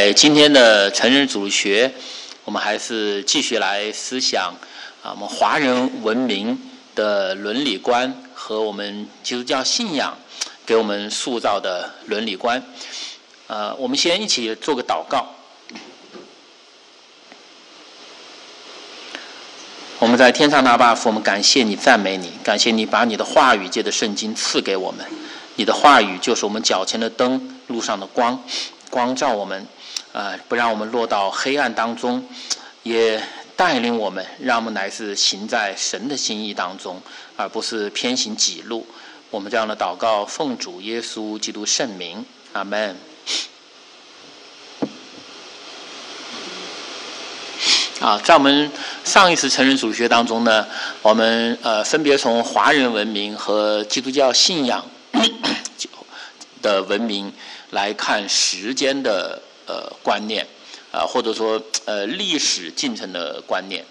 在今天的成人主学，我们还是继续来思想我们华人文明的伦理观和我们基督教信仰给我们塑造的伦理观。我们先一起做个祷告。我们在天上的阿爸父，我们感谢你，赞美你，感谢你把你的话语借着圣经赐给我们。你的话语就是我们脚前的灯，路上的光，光照我们，不让我们落到黑暗当中，也带领我们，让我们乃是行在神的心意当中，而不是偏行己路。我们这样的祷告，奉主耶稣基督圣名，阿们。在我们上一次成人主学当中呢，我们分别从华人文明和基督教信仰的文明来看时间的观念，或者说历史进程的观念。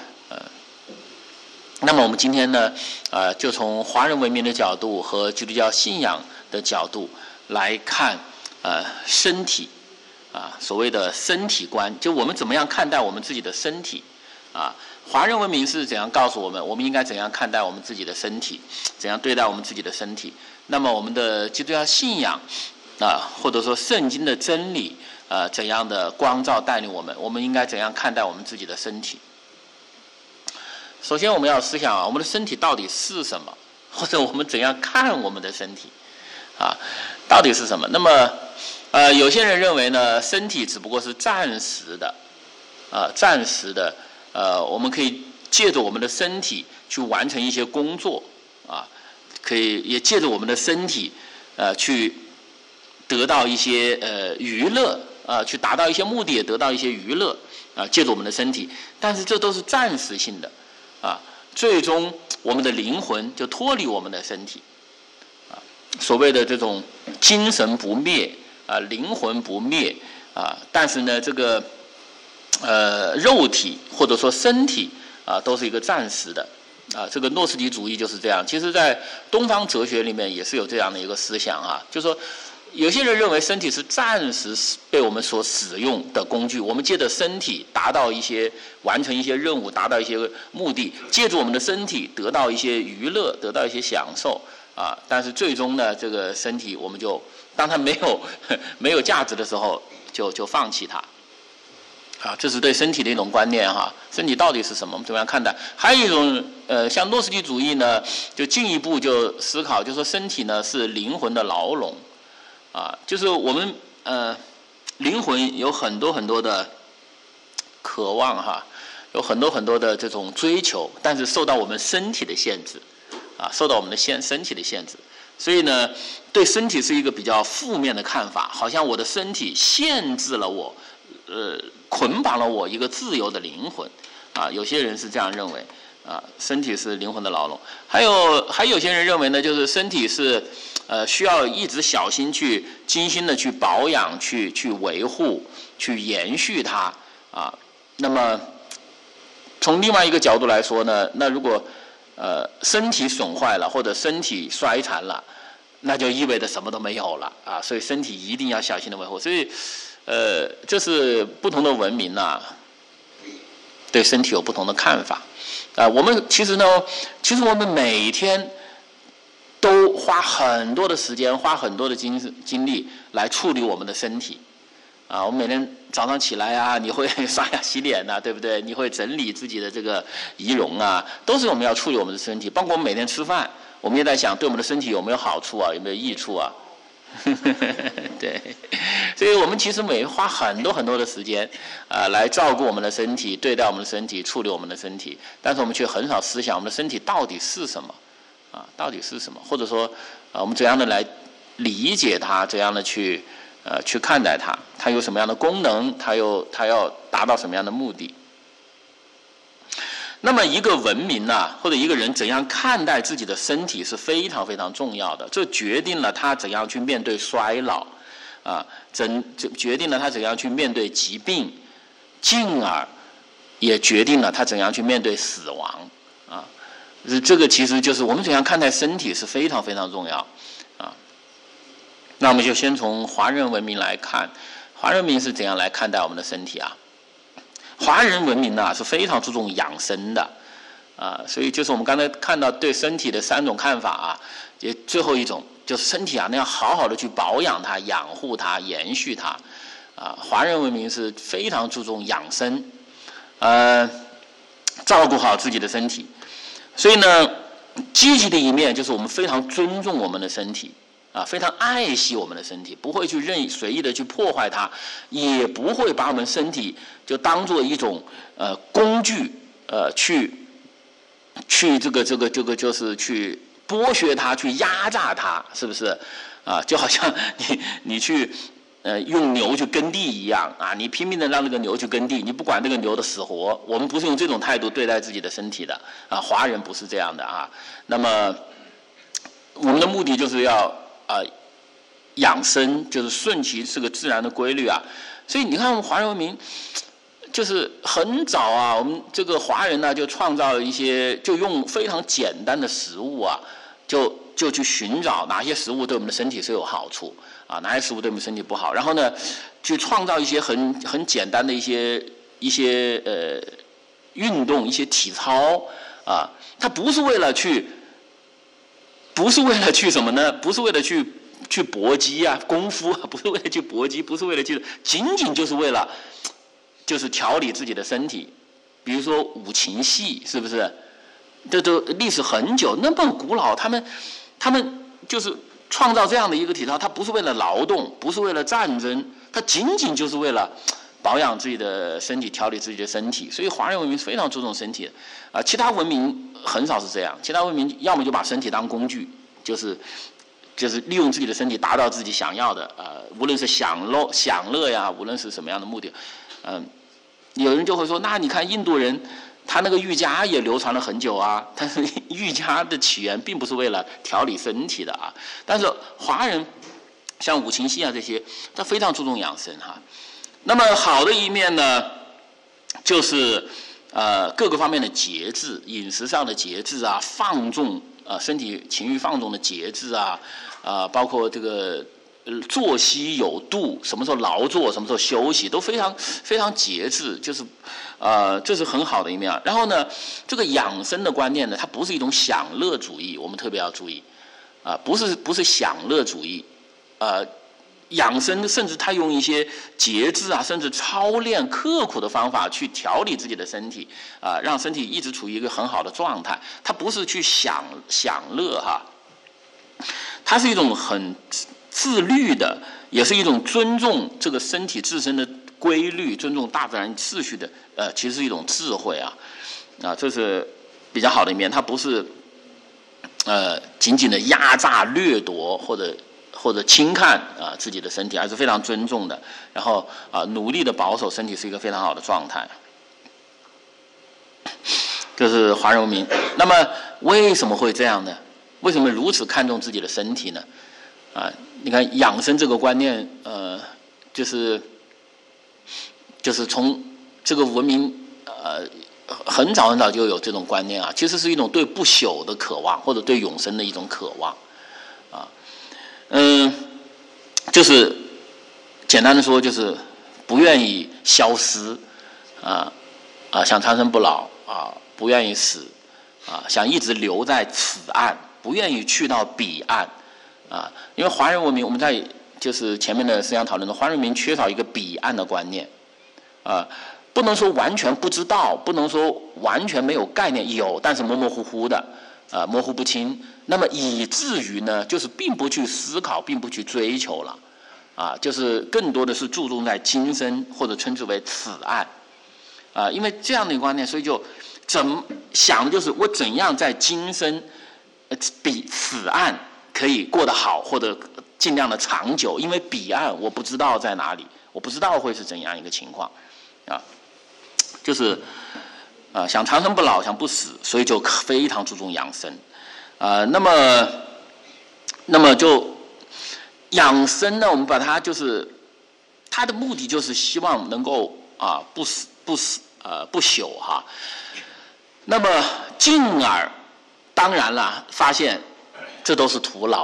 那么我们今天呢，就从华人文明的角度和基督教信仰的角度来看身体。所谓的身体观，就我们怎么样看待我们自己的身体。华人文明是怎样告诉我们，我们应该怎样看待我们自己的身体，怎样对待我们自己的身体。那么我们的基督教信仰或者说圣经的真理怎样的光照带领我们，我们应该怎样看待我们自己的身体。首先我们要思想我们的身体到底是什么，或者我们怎样看我们的身体到底是什么。那么有些人认为呢，身体只不过是暂时的，我们可以借着我们的身体去完成一些工作，可以也借着我们的身体去得到一些娱乐，去达到一些目的，也得到一些娱乐，借着我们的身体，但是这都是暂时性的，最终我们的灵魂就脱离我们的身体，所谓的这种精神不灭。灵魂不灭但是呢，这个肉体或者说身体都是一个暂时的这个诺斯底主义就是这样。其实在东方哲学里面也是有这样的一个思想就是说有些人认为身体是暂时被我们所使用的工具，我们借着身体完成一些任务，达到一些目的，借助我们的身体得到一些娱乐，得到一些享受但是最终呢，这个身体我们就当它没有价值的时候就放弃它这是对身体的一种观念身体到底是什么，我们怎么样看待。还有一种像诺斯底主义呢，就进一步就思考，就说身体呢是灵魂的牢笼就是我们灵魂有很多很多的渴望有很多很多的这种追求，但是受到我们身体的限制受到我们的身体的限制。所以呢，对身体是一个比较负面的看法，好像我的身体限制了我捆绑了我一个自由的灵魂有些人是这样认为身体是灵魂的牢笼。还有些人认为呢，就是身体是需要一直小心去精心的去保养，去维护，去延续它那么从另外一个角度来说呢，那如果身体损坏了或者身体衰残了，那就意味着什么都没有了所以身体一定要小心的维护。所以这是不同的文明对身体有不同的看法我们其实我们每天都花很多的时间，花很多的精力来处理我们的身体我们每天早上起来你会刷牙洗脸对不对？你会整理自己的这个仪容都是我们要处理我们的身体。包括我们每天吃饭，我们也在想对我们的身体有没有好处有没有益处对，所以我们其实每花很多很多的时间来照顾我们的身体，对待我们的身体，处理我们的身体，但是我们却很少思想我们的身体到底是什么到底是什么，或者说我们怎样的来理解它，怎样的去看待它，它有什么样的功能，它要达到什么样的目的。那么一个文明或者一个人怎样看待自己的身体是非常非常重要的，这决定了他怎样去面对衰老决定了他怎样去面对疾病，进而也决定了他怎样去面对死亡这个其实就是我们怎样看待身体是非常非常重要那我们就先从华人文明来看， 华人文明是怎样来看待我们的身体啊？华人文明呢是非常注重养生的，所以就是我们刚才看到对身体的3种看法啊，也最后一种就是身体啊，那要好好的去保养它、养护它、延续它，华人文明是非常注重养生，照顾好自己的身体，所以呢，积极的一面就是我们非常尊重我们的身体。非常爱惜我们的身体，不会去随意的去破坏它，也不会把我们身体就当做一种工具，去这个就是去剥削它，去压榨它，是不是？就好像你去用牛去耕地一样你拼命的让那个牛去耕地，你不管那个牛的死活。我们不是用这种态度对待自己的身体的华人不是这样的那么我们的目的就是要养生，就是顺其这个自然的规律所以你看我们华人文明就是很早我们这个华人呢就创造了一些，就用非常简单的食物就去寻找哪些食物对我们的身体是有好处哪些食物对我们身体不好，然后呢去创造一些很简单的一些运动，一些体操它不是为了去什么呢？不是为了去搏击功夫不是为了去搏击，不是为了去，仅仅就是为了就是调理自己的身体。比如说五禽戏，是不是？这都历史很久，那么古老，他们就是创造这样的一个体操，它不是为了劳动，不是为了战争，它仅仅就是为了保养自己的身体，调理自己的身体。所以华人文明非常注重身体其他文明很少是这样，其他文明要么就把身体当工具，就是利用自己的身体达到自己想要的无论是享乐呀，无论是什么样的目的有人就会说，那你看印度人他那个瑜伽也流传了很久但是瑜伽的起源并不是为了调理身体的但是华人像五禽戏这些，他非常注重养生那么好的一面呢，就是各个方面的节制，饮食上的节制放纵身体情欲放纵的节制包括这个作息有度，什么时候劳作，什么时候休息，都非常非常节制，就是这是很好的一面然后呢，这个养生的观念呢，它不是一种享乐主义，我们特别要注意不是享乐主义养生甚至他用一些节制甚至操练刻苦的方法去调理自己的身体让身体一直处于一个很好的状态。他不是去享乐它是一种很自律的，也是一种尊重这个身体自身的规律，尊重大自然秩序的其实是一种智慧这是比较好的一面。它不是仅仅的压榨掠夺或者轻看自己的身体，而是非常尊重的，然后努力的保守身体是一个非常好的状态。这是华人文明。那么为什么会这样呢？为什么如此看重自己的身体呢？你看养生这个观念就是从这个文明很早就有这种观念其实是一种对不朽的渴望，或者对永生的一种渴望就是简单的说，就是不愿意消失想长生不老不愿意死想一直留在此岸，不愿意去到彼岸因为华人文明，我们在就是前面的思想讨论中，华人文明缺少一个彼岸的观念不能说完全不知道，不能说完全没有概念，有，但是模模糊糊的模糊不清，那么以至于呢，就是并不去思考，并不去追求了就是更多的是注重在今生，或者称之为此岸因为这样的一个观念，所以就想的就是我怎样在今生比此岸可以过得好，或者尽量的长久，因为彼岸我不知道在哪里，我不知道会是怎样一个情况就是想长生不老，想不死，所以就非常注重养生那么就养生呢，我们把它就是它的目的就是希望能够不朽那么进而当然了发现这都是徒劳，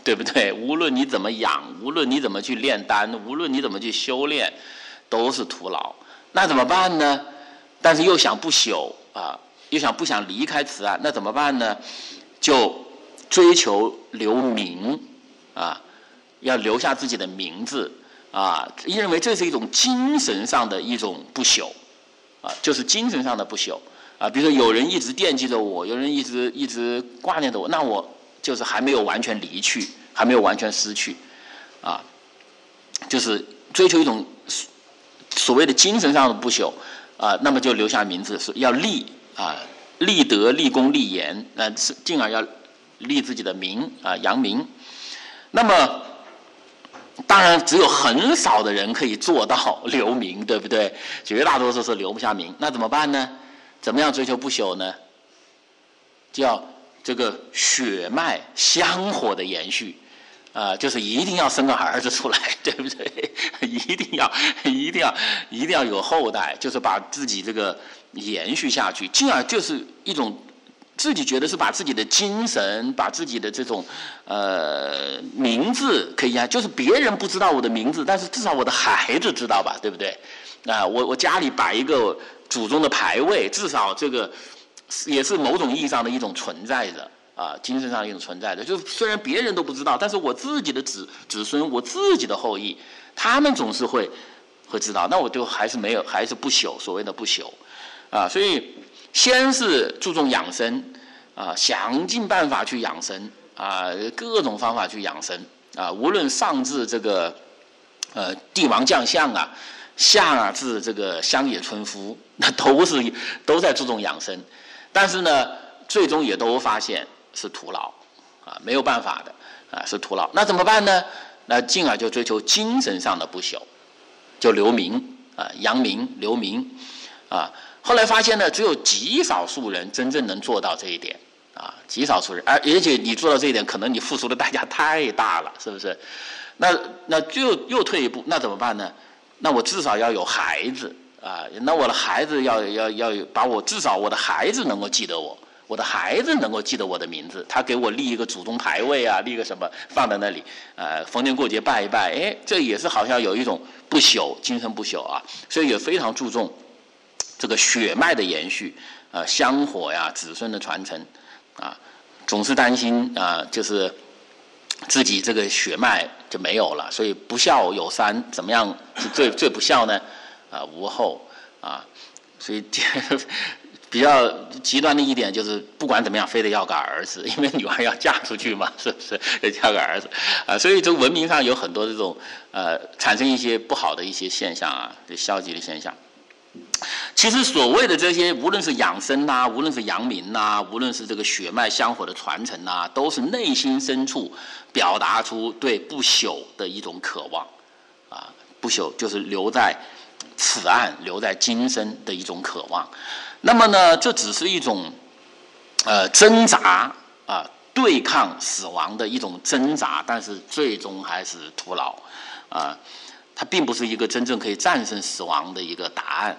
对不对？无论你怎么养，无论你怎么去炼丹，无论你怎么去修炼，都是徒劳。那怎么办呢？但是又想不朽啊，又不想离开此岸，那怎么办呢？就追求留名啊，要留下自己的名字啊，认为这是一种精神上的一种不朽啊，就是精神上的不朽啊。比如说有人一直惦记着我，有人一直挂念着我，那我就是还没有完全离去，还没有完全失去啊，就是追求一种所谓的精神上的不朽啊，那么就留下名字，是要立啊，立德、立功、立言，进而要立自己的名啊，扬名。那么当然只有很少的人可以做到留名，对不对？绝大多数是留不下名，那怎么办呢？怎么样追求不朽呢？就要这个血脉香火的延续就是一定要生个儿子出来，对不对？一定要有后代，就是把自己这个延续下去，进而就是一种自己觉得是把自己的精神，把自己的这种名字可以就是别人不知道我的名字，但是至少我的孩子知道吧，对不对？我家里摆一个祖宗的牌位，至少这个也是某种意义上的一种存在的精神上的一种存在的。就是虽然别人都不知道，但是我自己的子孙，我自己的后裔，他们总是会知道。那我就还是不朽，所谓的不朽所以先是注重养生想尽办法去养生各种方法去养生无论上至这个帝王将相下至这个乡野村夫，那都在注重养生，但是呢，最终也都发现是徒劳没有办法的是徒劳。那怎么办呢？那进而就追求精神上的不朽，就留名扬名留名后来发现呢，只有极少数人真正能做到这一点极少数人，而且你做到这一点，可能你付出的代价太大了，是不是？那就又退一步，那怎么办呢？那我至少要有孩子那我的孩子要把我，至少我的孩子能够记得我的孩子能够记得我的名字，他给我立一个祖宗牌位立个什么放在那里逢年过节拜一拜，这也是好像有一种不朽，精神不朽所以也非常注重这个血脉的延续香火子孙的传承总是担心就是自己这个血脉就没有了，所以不孝有三，怎么样是最不孝呢？无后所以比较极端的一点就是，不管怎么样，非得要个儿子，因为女儿要嫁出去嘛，是不是？要个儿子所以这个文明上有很多这种产生一些不好的一些现象消极的现象。其实所谓的这些，无论是养生无论是扬名无论是这个血脉香火的传承都是内心深处表达出对不朽的一种渴望不朽就是留在此岸，留在今生的一种渴望。那么呢，这只是一种挣扎对抗死亡的一种挣扎，但是最终还是徒劳它并不是一个真正可以战胜死亡的一个答案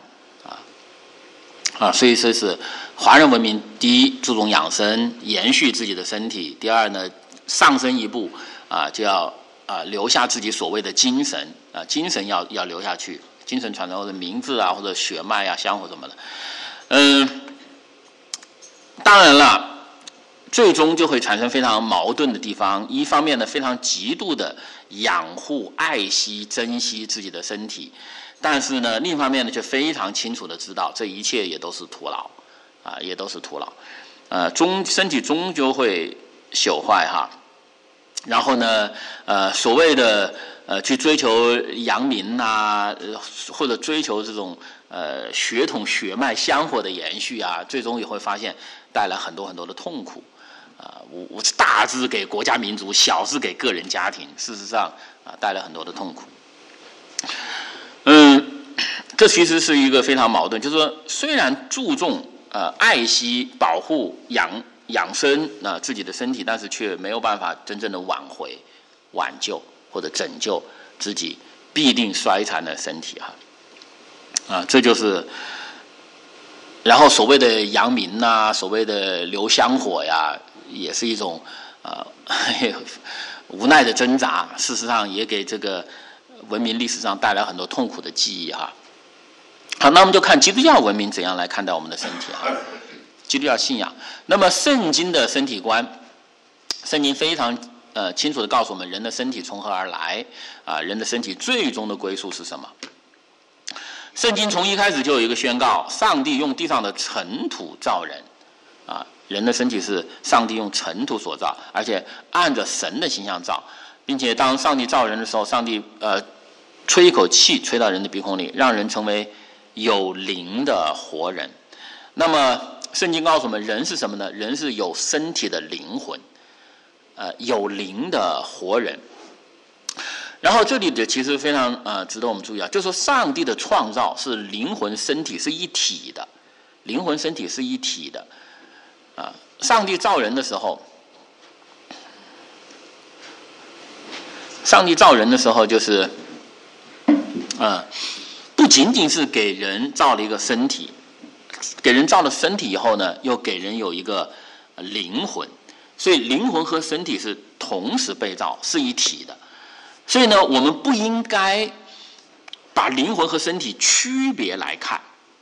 所以这是华人文明，第一注重养生，延续自己的身体；第二呢，上升一步就要留下自己所谓的精神精神要留下去，精神传承或者名字或者血脉香火什么的。当然了，最终就会产生非常矛盾的地方。一方面呢，非常极度的养护、爱惜、珍惜自己的身体，但是呢，另一方面呢，却非常清楚的知道，这一切也都是徒劳也都是徒劳身体终究会朽坏然后呢所谓的去追求扬名或者追求这种血统血脉香火的延续最终也会发现带来很多很多的痛苦我大至给国家民族，小至给个人家庭，事实上带来很多的痛苦。这其实是一个非常矛盾，就是说虽然注重爱惜、保护、养生自己的身体，但是却没有办法真正的挽救或者拯救自己必定衰残的身体这就是然后所谓的扬名所谓的留香火也是一种无奈的挣扎，事实上也给这个文明历史上带来很多痛苦的记忆哈。好，那我们就看基督教文明怎样来看待我们的身体哈。基督教信仰，那么圣经的身体观，圣经非常清楚地告诉我们，人的身体从何而来啊？人的身体最终的归宿是什么？圣经从一开始就有一个宣告：上帝用地上的尘土造人啊。人的身体是上帝用尘土所造，而且按着神的形象造，并且当上帝造人的时候，上帝吹一口气吹到人的鼻孔里，让人成为有灵的活人。那么圣经告诉我们，人是什么呢？人是有身体的灵魂，有灵的活人。然后这里的其实非常值得我们注意啊，就是说上帝的创造是灵魂身体是一体的，灵魂身体是一体的。上帝造人的时候，就是不仅仅是给人造了一个身体，给人造了身体以后呢，又给人有一个灵魂，所以灵魂和身体是同时被造，是一体的。所以呢，我们不应该把灵魂和身体区别来看，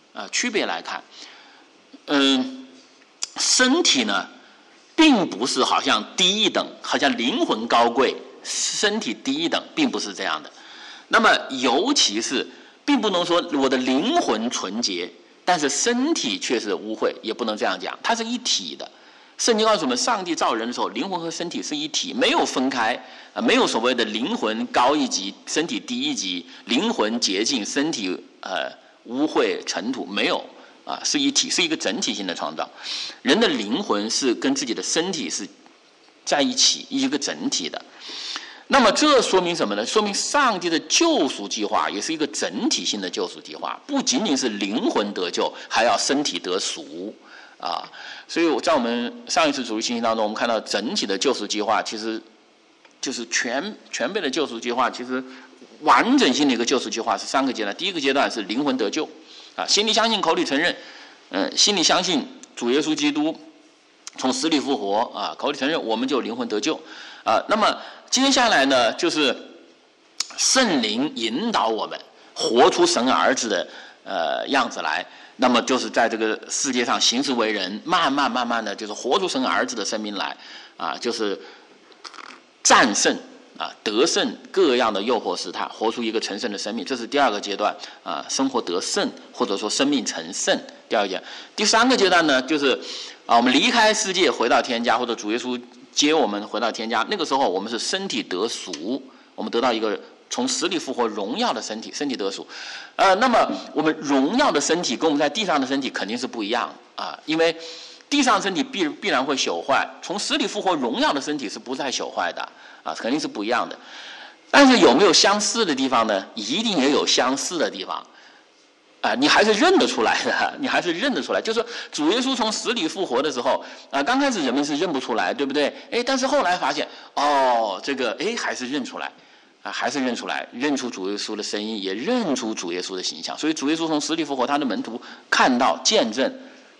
身体呢，并不是好像低一等，好像灵魂高贵，身体低一等，并不是这样的。那么，尤其是并不能说我的灵魂纯洁，但是身体却是污秽，也不能这样讲，它是一体的。圣经告诉我们，上帝造人的时候，灵魂和身体是一体，没有分开，没有所谓的灵魂高一级，身体低一级，灵魂洁净，身体污秽尘土，没有。是一体，是一个整体性的创造。人的灵魂是跟自己的身体是在一起，一个整体的。那么这说明什么呢？说明上帝的救赎计划也是一个整体性的救赎计划，不仅仅是灵魂得救，还要身体得赎啊。所以在我们上一次主日信息当中，我们看到整体的救赎计划，其实就是全备的救赎计划，其实完整性的一个救赎计划是3个阶段。第一个阶段是灵魂得救。心里相信，口里承认，心里相信主耶稣基督从死里复活口里承认，我们就灵魂得救那么接下来呢，就是圣灵引导我们活出神儿子的样子来，那么就是在这个世界上行事为人，慢慢的，就是活出神儿子的生命来就是战胜。得胜各样的诱惑试探，活出一个成圣的生命，这是第2个阶段生活得胜，或者说生命成圣。第2个阶段，第3个阶段呢，就是我们离开世界回到天家，或者主耶稣接我们回到天家。那个时候我们是身体得赎，我们得到一个从死里复活荣耀的身体，身体得赎。那么我们荣耀的身体跟我们在地上的身体肯定是不一样因为地上的身体必然会朽坏，从死里复活荣耀的身体是不再朽坏的肯定是不一样的。但是有没有相似的地方呢？一定也有相似的地方你还是认得出来的，你还是认得出来。就是说主耶稣从死里复活的时候刚开始人们是认不出来，对不对？但是后来发现这个还是认出来还是认出来，认出主耶稣的声音，也认出主耶稣的形象。所以主耶稣从死里复活，他的门徒看到见证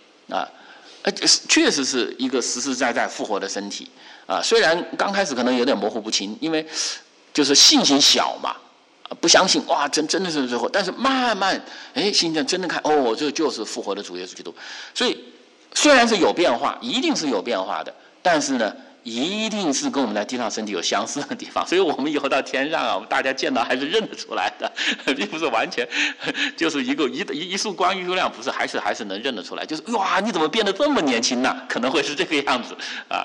确实是一个实实在在复活的身体虽然刚开始可能有点模糊不清，因为就是信心小嘛不相信哇真的是最后，但是慢慢信心真的看这就是复活的主耶稣基督。所以虽然是有变化，一定是有变化的，但是呢一定是跟我们在地上身体有相似的地方，所以我们以后到天上我们大家见到还是认得出来的，并不是完全就是一束光一束亮，不是，还是能认得出来，就是哇你怎么变得这么年轻呢？可能会是这个样子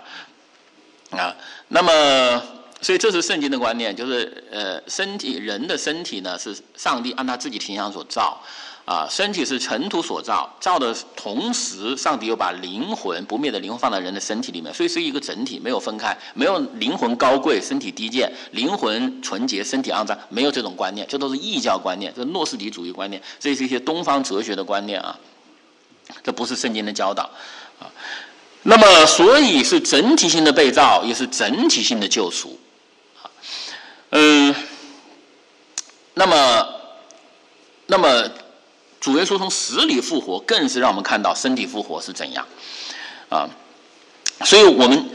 那么所以这是圣经的观念，就是人的身体呢是上帝按他自己形象所造身体是尘土所造，造的同时上帝又把不灭的灵魂放在人的身体里面，所以是一个整体，没有分开，没有灵魂高贵身体低贱，灵魂纯洁身体肮脏，没有这种观念，这都是异教观念，这是诺斯底主义观念，这是一些东方哲学的观念这不是圣经的教导那么所以是整体性的被造，也是整体性的救赎那么主耶稣从死里复活，更是让我们看到身体复活是怎样所以我们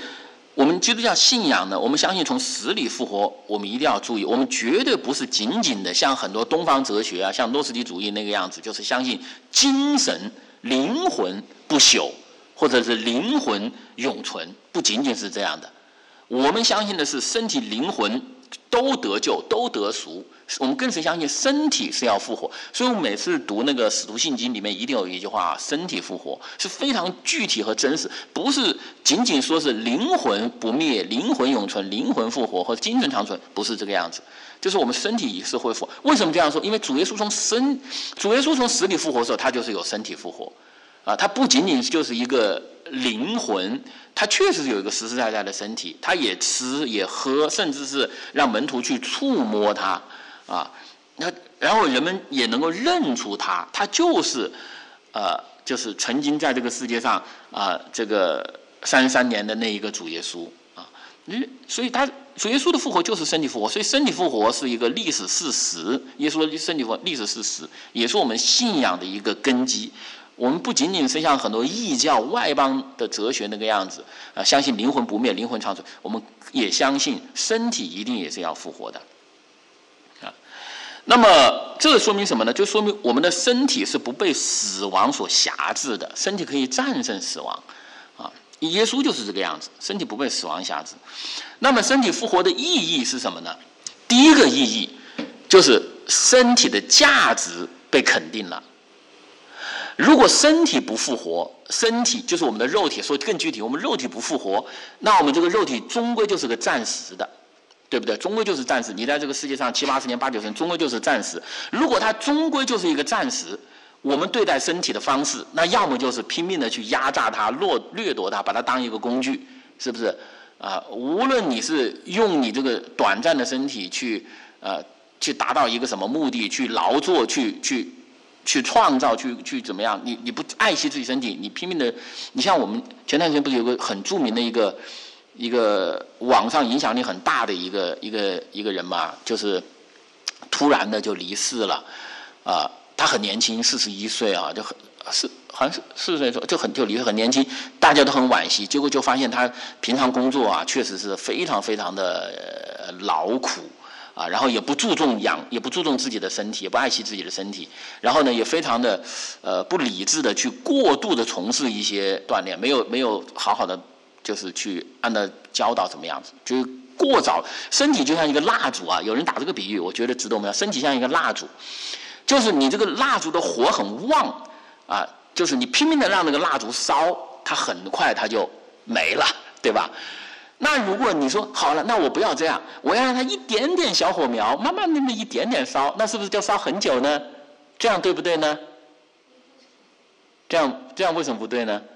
我们基督教信仰呢，我们相信从死里复活，我们一定要注意，我们绝对不是仅仅的像很多东方哲学啊，像诺斯底主义那个样子，就是相信精神、灵魂不朽，或者是灵魂永存，不仅仅是这样的。我们相信的是身体、灵魂都得救，都得赎。我们更是相信身体是要复活，所以我们每次读那个使徒信经里面一定有一句话：身体复活是非常具体和真实，不是仅仅说是灵魂不灭、灵魂永存、灵魂复活或者精神长存，不是这个样子。就是我们身体也是会复活。为什么这样说？因为主耶稣从死里复活的时候，他就是有身体复活啊，他不仅仅就是一个灵魂，他确实有一个实实在在的身体，他也吃也喝，甚至是让门徒去触摸他啊，然后人们也能够认出他，他就是就是曾经在这个世界上这个33年的那一个主耶稣啊，所以主耶稣的复活就是身体复活，所以身体复活是一个历史事实，耶稣的身体复活历史事实，也是我们信仰的一个根基。我们不仅仅是像很多异教外邦的哲学那个样子相信灵魂不灭、灵魂长存，我们也相信身体一定也是要复活的。那么这说明什么呢？就说明我们的身体是不被死亡所辖制的，身体可以战胜死亡啊！耶稣就是这个样子，身体不被死亡辖制。那么身体复活的意义是什么呢？第一个意义就是身体的价值被肯定了。如果身体不复活，身体就是我们的肉体，说更具体，我们肉体不复活，那我们这个肉体终归就是个暂时的，对不对？终归就是暂时，你在这个世界上70、80年、80、90年，终归就是暂时。如果它终归就是一个暂时，我们对待身体的方式，那要么就是拼命的去压榨它、掠夺它，把它当一个工具，是不是？无论你是用你这个短暂的身体去达到一个什么目的，去劳作，去创造，去怎么样？你不爱惜自己身体，你拼命的，你像我们前段时间不是有个很著名的一个网上影响力很大的一个人嘛，就是突然的就离世了，他很年轻，41岁啊，好像是40岁就离世很年轻，大家都很惋惜。结果就发现他平常工作确实是非常非常的劳苦。然后也不注重自己的身体，也不爱惜自己的身体，然后呢，也非常的不理智的去过度的从事一些锻炼，没有好好的就是去按照教导怎么样子，就是过早，身体就像一个蜡烛啊，有人打这个比喻，我觉得值得我们要，身体像一个蜡烛，就是你这个蜡烛的火很旺就是你拼命的让那个蜡烛烧，它很快它就没了，对吧？那如果你说好了，那我不要这样，我要让它一点点小火苗，慢慢那么一点点烧，那是不是就烧很久呢？这样对不对呢？这样为什么不对呢？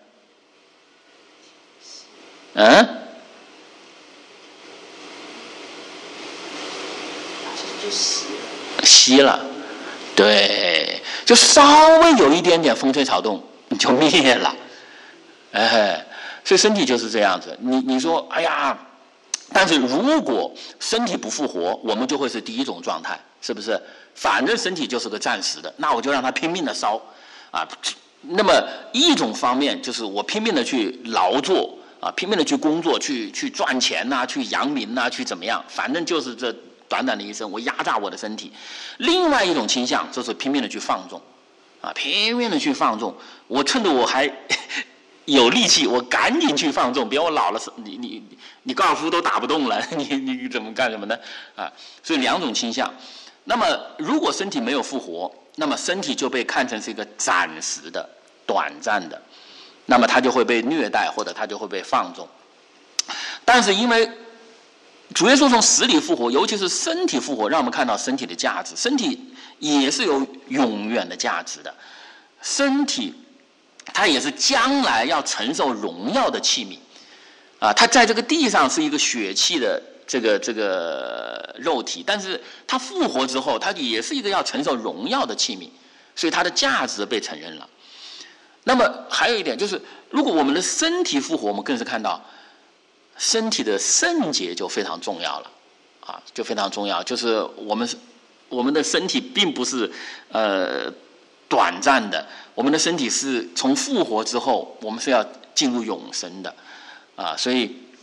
就熄了，对，就稍微有一点点风吹草动，你就灭了，所以身体就是这样子。你说，哎呀，但是如果身体不复活，我们就会是第一种状态，是不是？反正身体就是个暂时的，那我就让它拼命的烧那么一种方面就是我拼命的去劳作拼命的去工作，去赚钱去扬名去怎么样，反正就是这短短的一生，我压榨我的身体。另外一种倾向就是拼命的去放纵拼命的去放纵，我趁着我还有力气，我赶紧去放纵，别我老了，你高尔夫都打不动了，你怎么干什么呢？所以两种倾向。那么如果身体没有复活，那么身体就被看成是一个暂时的、短暂的，那么它就会被虐待，或者它就会被放纵。但是因为主耶稣从死里复活，尤其是身体复活，让我们看到身体的价值，身体也是有永远的价值的，身体它也是将来要承受荣耀的器皿它在这个地上是一个血气的这个肉体，但是它复活之后，它也是一个要承受荣耀的器皿，所以它的价值被承认了。那么还有一点就是，如果我们的身体复活，我们更是看到身体的圣洁就非常重要了就非常重要，就是我们的身体并不是短暂的，我们的身体是从复活之后，我们是要进入永生的所以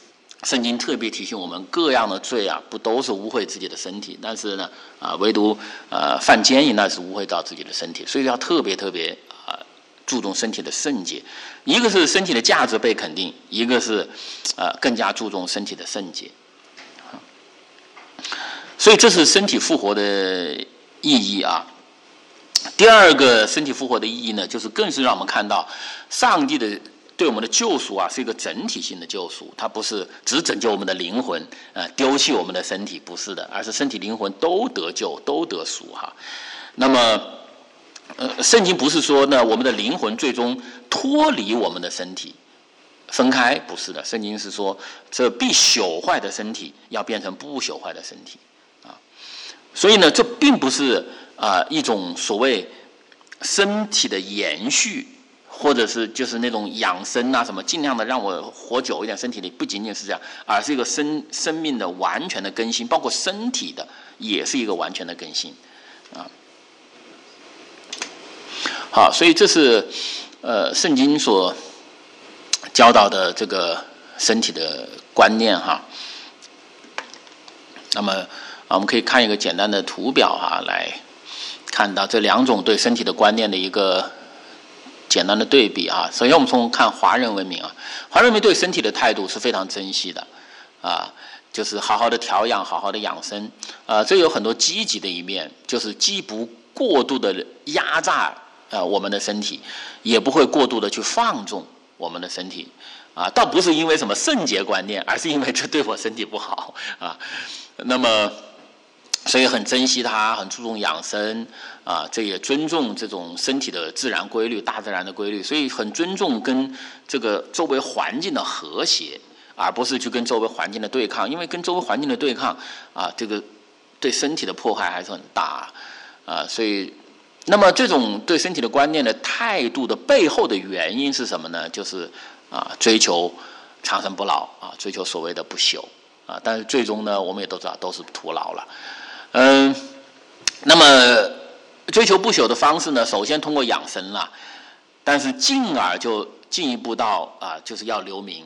圣经特别提醒我们，各样的罪啊，不都是污秽自己的身体，但是呢，唯独犯奸淫那是污秽到自己的身体，所以要特别注重身体的圣洁。一个是身体的价值被肯定，一个是更加注重身体的圣洁。所以这是身体复活的意义啊。第二个身体复活的意义呢，就是更是让我们看到上帝的对我们的救赎啊，是一个整体性的救赎，它不是只拯救我们的灵魂，丢弃我们的身体，不是的，而是身体灵魂都得救，都得赎哈。那么，圣经不是说呢，我们的灵魂最终脱离我们的身体，分开，不是的，圣经是说，这必朽坏的身体要变成不朽坏的身体啊。所以呢，这并不是一种所谓身体的延续。或者是就是那种养生啊什么，尽量的让我活久一点，身体里不仅仅是这样，而是一个生命的完全的更新，包括身体的也是一个完全的更新啊。好，所以这是圣经所教导的这个身体的观念哈。那么我们可以看一个简单的图表哈，来看到这两种对身体的观念的一个简单的对比啊。首先我们从看华人文明啊，华人文明对身体的态度是非常珍惜的啊，就是好好的调养，好好的养生这有很多积极的一面，就是既不过度的压榨我们的身体，也不会过度的去放纵我们的身体啊，倒不是因为什么圣洁观念，而是因为这对我身体不好啊。那么所以很珍惜它，很注重养生啊，这也尊重这种身体的自然规律，大自然的规律，所以很尊重跟这个周围环境的和谐，而不是去跟周围环境的对抗，因为跟周围环境的对抗啊，这个对身体的迫害还是很大啊。所以，那么这种对身体的观念的态度的背后的原因是什么呢？就是追求长生不老啊，追求所谓的不朽啊，但是最终呢，我们也都知道都是徒劳了。那么追求不朽的方式呢，首先通过养生了，但是进而就进一步到就是要留名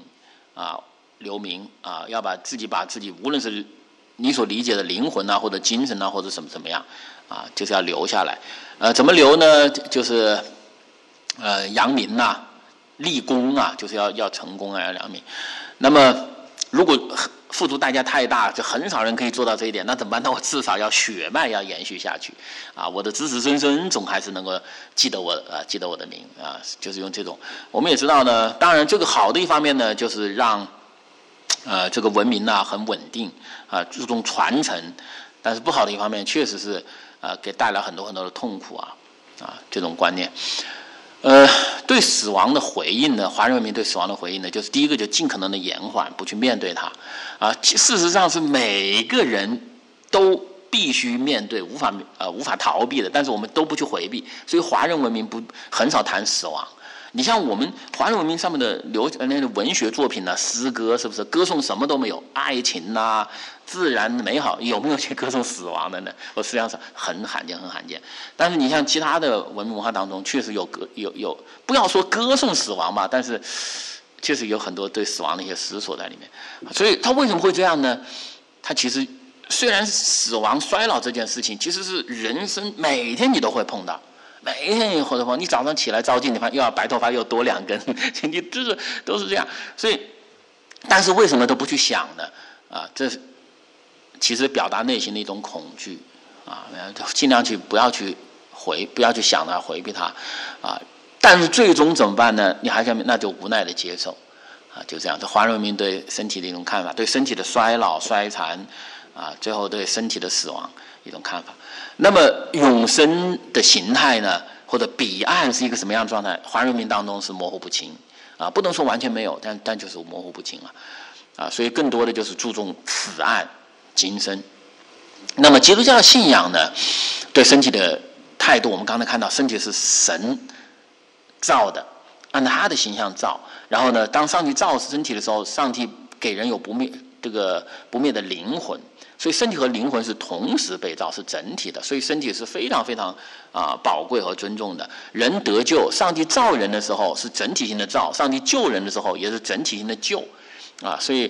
要把自己无论是你所理解的灵魂或者精神或者怎么样就是要留下来。怎么留呢？就是扬名立功就是要成功要扬名。那么如果付出代价太大，就很少人可以做到这一点，那怎么办？那我至少要血脉要延续下去我的子子孙孙总还是能够记得我的名就是用这种。我们也知道呢，当然这个好的一方面呢，就是让这个文明很稳定注重传承，但是不好的一方面确实是给带来很多的痛苦这种观念。对死亡的回应呢，华人文明对死亡的回应呢，就是第一个就尽可能的延缓，不去面对它事实上是每个人都必须面对，无法逃避的，但是我们都不去回避，所以华人文明很少谈死亡。你像我们华人文明上面的那个文学作品诗歌是不是歌颂什么都没有，爱情自然美好，有没有去歌颂死亡的呢？我实际上是很罕见。但是你像其他的文明文化当中，确实有不要说歌颂死亡吧，但是确实有很多对死亡的一些思索在里面。所以他为什么会这样呢？他其实虽然死亡衰老这件事情，其实是人生每天你都会碰到。每天或者你早上起来照镜，你发现白头发又多2根，你都是这样。所以，但是为什么都不去想呢？这其实表达内心的一种恐惧尽量不要去想它，回避它但是最终怎么办呢？你还想那就无奈的接受就这样。这华人文明对身体的一种看法，对身体的衰老衰残最后对身体的死亡一种看法。那么永生的形态呢，或者彼岸是一个什么样的状态？华人文明当中是模糊不清不能说完全没有，但就是模糊不清所以更多的就是注重此岸今生。那么基督教信仰呢，对身体的态度，我们刚才看到身体是神造的，按照他的形象造，然后呢，当上帝造身体的时候，上帝给人有不灭的灵魂，所以身体和灵魂是同时被造，是整体的，所以身体是非常非常宝贵和尊重的。人得救，上帝造人的时候是整体性的造，上帝救人的时候也是整体性的救所以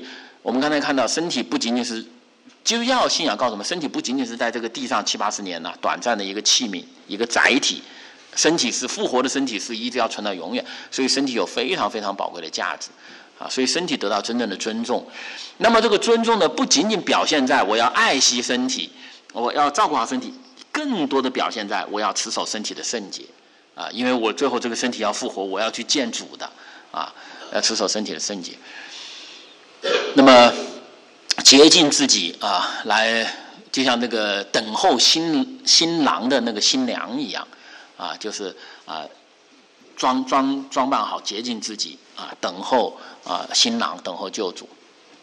我们刚才看到，身体不仅仅是基督教信仰告诉我们，身体不仅仅是在这个地上70-80年短暂的一个器皿、一个载体，身体是复活的身体，是一直要存到永远，所以身体有非常非常宝贵的价值所以身体得到真正的尊重。那么这个尊重呢，不仅仅表现在我要爱惜身体，我要照顾好身体，更多的表现在我要持守身体的圣洁因为我最后这个身体要复活，我要去见主的要持守身体的圣洁。那么洁净自己来就像那个等候新郎的那个新娘一样就是装扮好，洁净自己等候新郎，等候救主。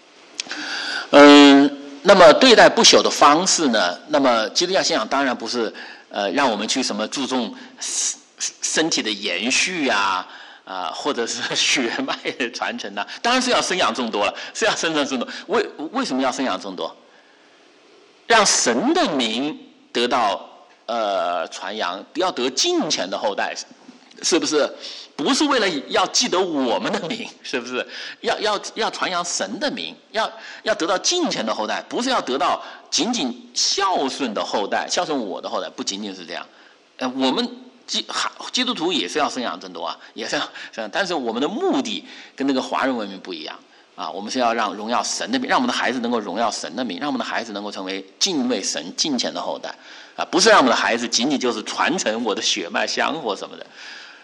那么对待不朽的方式呢？那么基督教信仰当然不是让我们去什么注重身体的延续或者是血脉的传承当然是要生养众多了，是要生长众多。为什么要生养众多？让神的名得到传扬，要得敬虔的后代，是不是？不是为了要记得我们的名，是不是？要传扬神的名，要得到敬虔的后代，不是要得到仅仅孝顺的后代，孝顺我的后代，不仅仅是这样。我们基督徒也是要生养众多也是要，但是我们的目的跟那个华人文明不一样我们是要让荣耀神的名，让我们的孩子能够荣耀神的名，让我们的孩子能够成为敬畏神、敬虔的后代不是让我们的孩子仅仅就是传承我的血脉香火什么的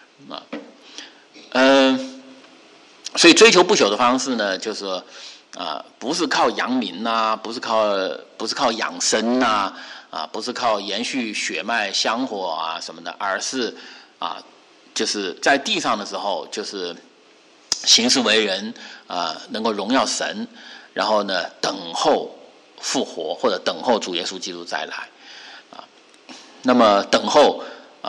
所以追求不朽的方式呢，就是说不是靠扬名不是靠养生不是靠延续血脉香火什么的，而是就是在地上的时候，就是行事为人能够荣耀神，然后呢等候复活，或者等候主耶稣基督再来那么等候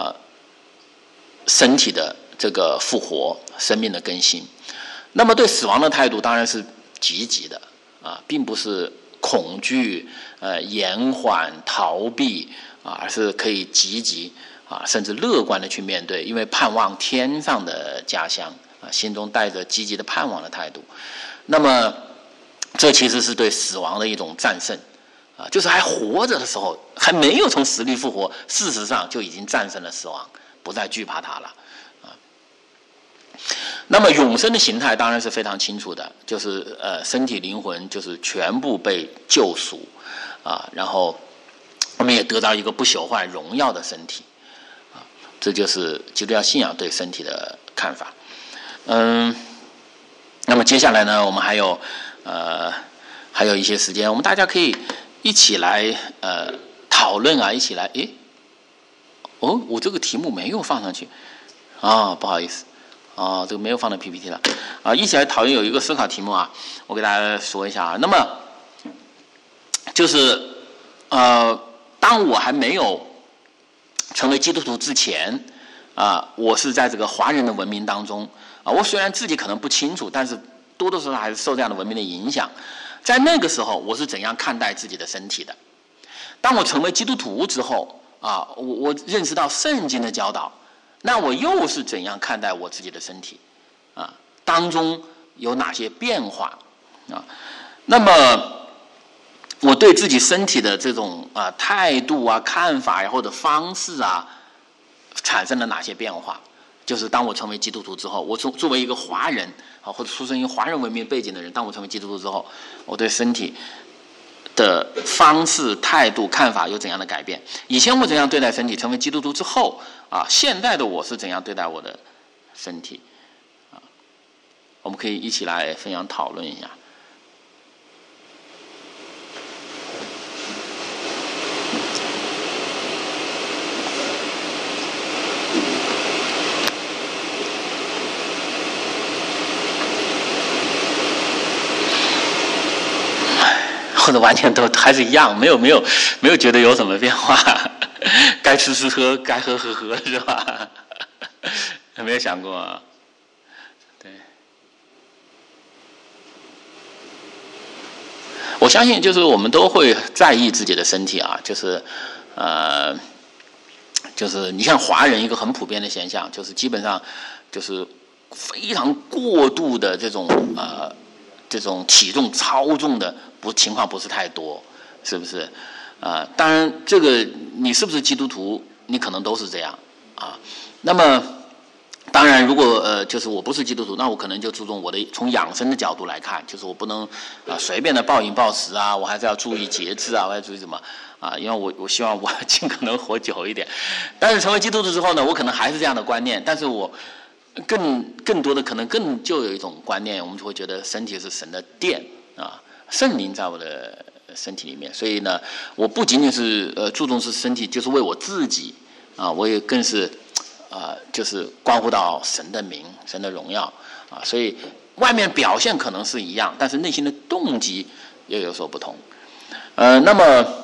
身体的这个复活，生命的更新。那么对死亡的态度当然是积极的并不是恐惧延缓逃避而是可以积极甚至乐观的去面对，因为盼望天上的家乡心中带着积极的盼望的态度。那么这其实是对死亡的一种战胜就是还活着的时候，还没有从死里复活，事实上就已经战胜了死亡，不再惧怕它了那么永生的形态当然是非常清楚的，就是身体灵魂就是全部被救赎然后我们也得到一个不朽坏荣耀的身体这就是基督教信仰对身体的看法那么接下来呢，我们还有一些时间，我们大家可以一起来讨论一起来我这个题目没有放上去不好意思这个没有放到 PPT 了一起来讨论有一个思考题目我给大家说一下那么就是当我还没有成为基督徒之前我是在这个华人的文明当中我虽然自己可能不清楚，但是多多少少还是受这样的文明的影响。在那个时候我是怎样看待自己的身体的？当我成为基督徒之后我认识到圣经的教导，那我又是怎样看待我自己的身体当中有哪些变化那么我对自己身体的这种态度看法或者方式产生了哪些变化？就是当我成为基督徒之后，我作为一个华人或者出生于华人文明背景的人，当我成为基督徒之后，我对身体的方式、态度、看法有怎样的改变？以前我怎样对待身体，成为基督徒之后现在的我是怎样对待我的身体我们可以一起来分享讨论一下。或者完全都还是一样，没有觉得有什么变化，该吃吃喝，该喝喝喝，是吧？没有想过对，我相信就是我们都会在意自己的身体就是你像华人一个很普遍的现象，就是基本上就是非常过度的这种这种体重超重的情况不是太多，是不是？当然这个你是不是基督徒，你可能都是这样啊。那么当然如果就是我不是基督徒，那我可能就注重我的从养生的角度来看，就是我不能随便的暴饮暴食啊，我还是要注意节制啊，我要注意什么因为我希望我尽可能活久一点。但是成为基督徒之后呢，我可能还是这样的观念，但是我更多的可能就有一种观念，我们就会觉得身体是神的殿圣灵在我的身体里面，所以呢，我不仅仅是注重是身体，就是为我自己我也更是就是关乎到神的名、神的荣耀所以外面表现可能是一样，但是内心的动机也有所不同。那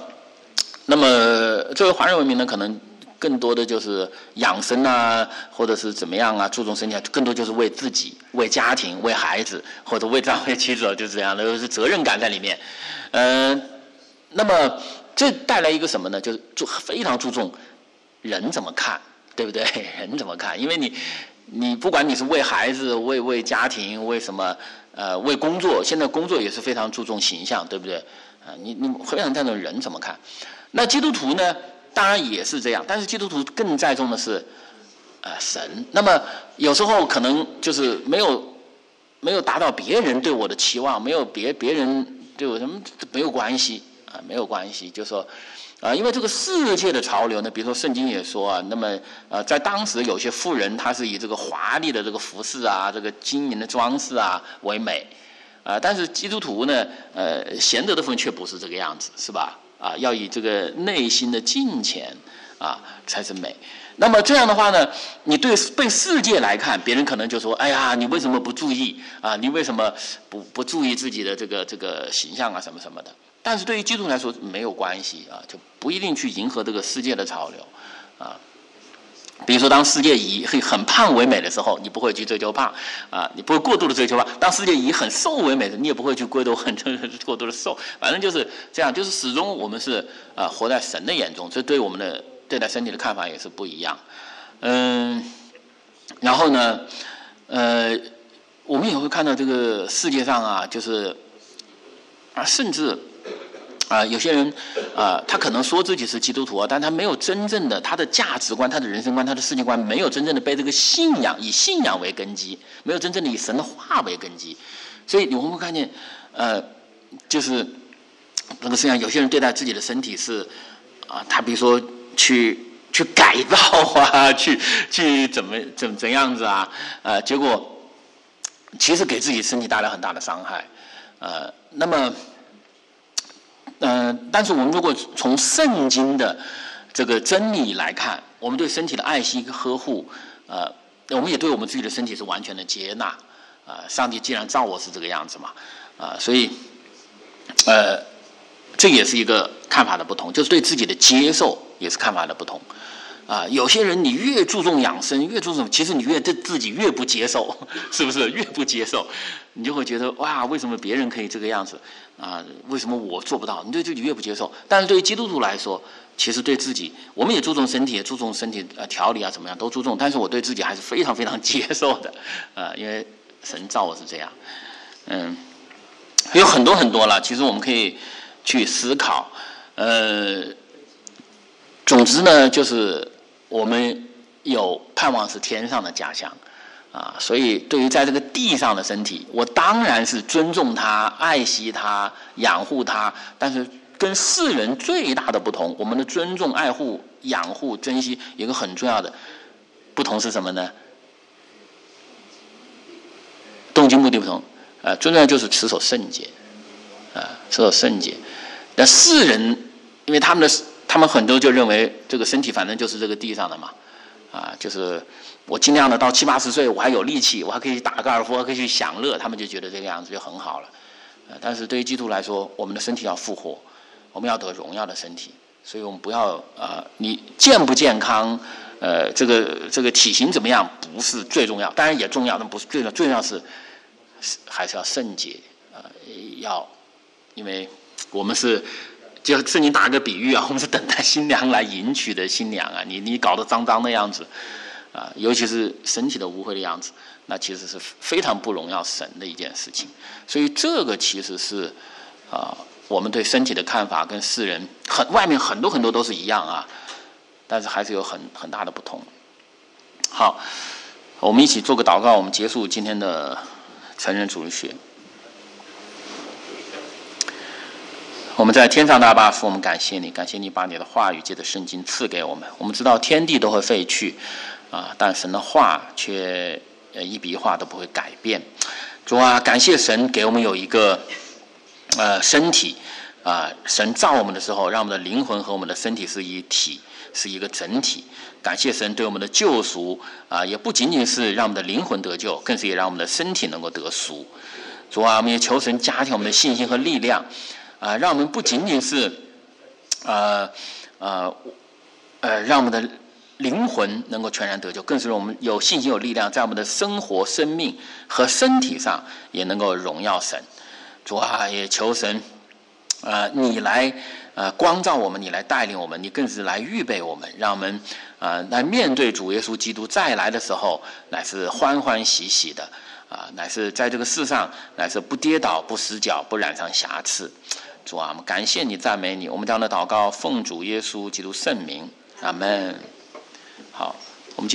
么作为华人文明呢，可能更多的就是养生啊，或者是怎么样注重身体更多就是为自己、为家庭、为孩子，或者为丈夫、妻子，就是这样的，就是责任感在里面。那么这带来一个什么呢？就是非常注重人怎么看，对不对？人怎么看？因为你不管你是为孩子、为家庭、为什么为工作，现在工作也是非常注重形象，对不对？你非常看重人怎么看。那基督徒呢？当然也是这样，但是基督徒更在重的是神。那么有时候可能就是没有达到别人对我的期望，没有别人对我什么没有关系没有关系，就是说因为这个世界的潮流呢，比如说圣经也说那么在当时有些妇人她是以这个华丽的这个服饰这个金银的装饰为美但是基督徒呢贤德的妇人却不是这个样子，是吧？要以这个内心的敬虔才是美。那么这样的话呢，你被世界来看，别人可能就说：“哎呀，你为什么不注意你为什么不注意自己的这个形象什么什么的？”但是对于基督徒来说没有关系就不一定去迎合这个世界的潮流比如说，当世界以很胖为美的时候，你不会去追求胖你不会过度的追求胖；当世界以很瘦为美的，你也不会去过度的瘦。反正就是这样，就是始终我们是活在神的眼中，这对我们的对待身体的看法也是不一样。然后呢，我们也会看到这个世界上就是甚至。有些人他可能说自己是基督徒但他没有真正的他的价值观、他的人生观、他的世界观没有真正的被这个信仰以信仰为根基，没有真正的以神的话为根基。所以你会看见就是这个世界上有些人对待自己的身体是他比如说去改造去怎样子结果其实给自己身体带来很大的伤害那么但是我们如果从圣经的这个真理来看，我们对身体的爱惜和呵护我们也对我们自己的身体是完全的接纳上帝既然造我是这个样子嘛所以这也是一个看法的不同，就是对自己的接受也是看法的不同有些人你越注重养生，越注重，其实你对自己越不接受，是不是？越不接受，你就会觉得哇，为什么别人可以这个样子为什么我做不到？你对自己越不接受。但是对于基督徒来说，其实对自己，我们也注重身体，也注重身体调理怎么样都注重，但是我对自己还是非常非常接受的因为神造我是这样。有很多很多了，其实我们可以去思考。总之呢，就是我们有盼望是天上的家乡所以对于在这个地上的身体，我当然是尊重它、爱惜它、养护它，但是跟世人最大的不同，我们的尊重、爱护、养护、珍惜有一个很重要的不同是什么呢？动机目的不同最重要就是持守圣洁持守圣洁。那世人因为他们很多就认为这个身体反正就是这个地上的嘛就是我尽量的到70-80岁我还有力气，我还可以打高尔夫，还可以去享乐，他们就觉得这个样子就很好了但是对于基督徒来说，我们的身体要复活，我们要得荣耀的身体，所以我们不要你健不健康这个体型怎么样不是最重要，当然也重要，但不是最重要，最重要是还是要圣洁因为我们是就圣经打个比喻我们是等待新娘来迎娶的新娘你搞得脏脏的样子尤其是身体的污秽的样子，那其实是非常不荣耀神的一件事情。所以这个其实是我们对身体的看法跟世人外面很多都是一样啊，但是还是有很大的不同。好，我们一起做个祷告，我们结束今天的成人主日学。我们在天上的阿爸父，我们感谢你，感谢你把你的话语借着圣经赐给我们。我们知道天地都会废去但神的话却一笔一画都不会改变。主啊，感谢神给我们有一个身体神造我们的时候，让我们的灵魂和我们的身体是一体，是一个整体。感谢神对我们的救赎也不仅仅是让我们的灵魂得救，更是也让我们的身体能够得赎。主啊，我们也求神加强我们的信心和力量让我们不仅仅是让我们的灵魂能够全然得救，更是让我们有信心有力量，在我们的生活生命和身体上也能够荣耀神。主啊，也求神你来光照我们，你来带领我们，你更是来预备我们，让我们来面对主耶稣基督再来的时候，乃是欢欢喜喜的乃是在这个世上乃是不跌倒不死角不染上瑕疵。主啊，我们感谢你赞美你，我们这样的祷告奉主耶稣基督圣名，阿们。好。